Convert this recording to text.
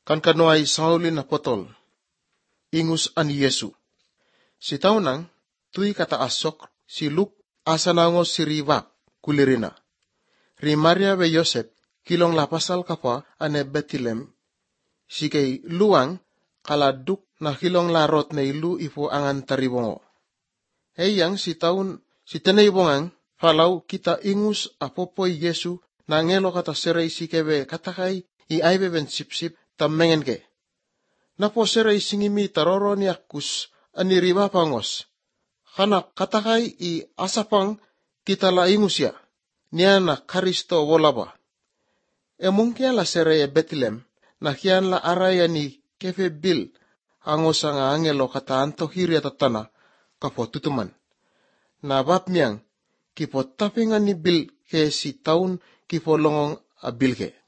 kan kanuay Saulin apotol, ingus ani Yesu. Si taunang, tuy kata asok, si Luk asanangos si Ribak, kulirina. Ri Maria be Yosef, kilong lapasal kapa ane Bethlehem, si kay luang, kaladuk na kilong larot na ilu ipo angan taribongo. Eyang si taun, si tenaybongang, falau kita ingus apopoy Yesu, na ngelo kata seray si kebe katakay, iaybe ben sipsip, tammengen ke. Napo seray singimi taroro ni akus, aniriba pangos. Kanak katakay i asapang kita laingus ya, niya na Karisto wolaba. Mungkin la seray Bethlehem, na kian la araya ni kefe bil, angos ang angelo kata anto hiri atatana, kapo tutuman. Na bab miyang, kipo tapingan ni bil ke si taun kipo longong abil ke.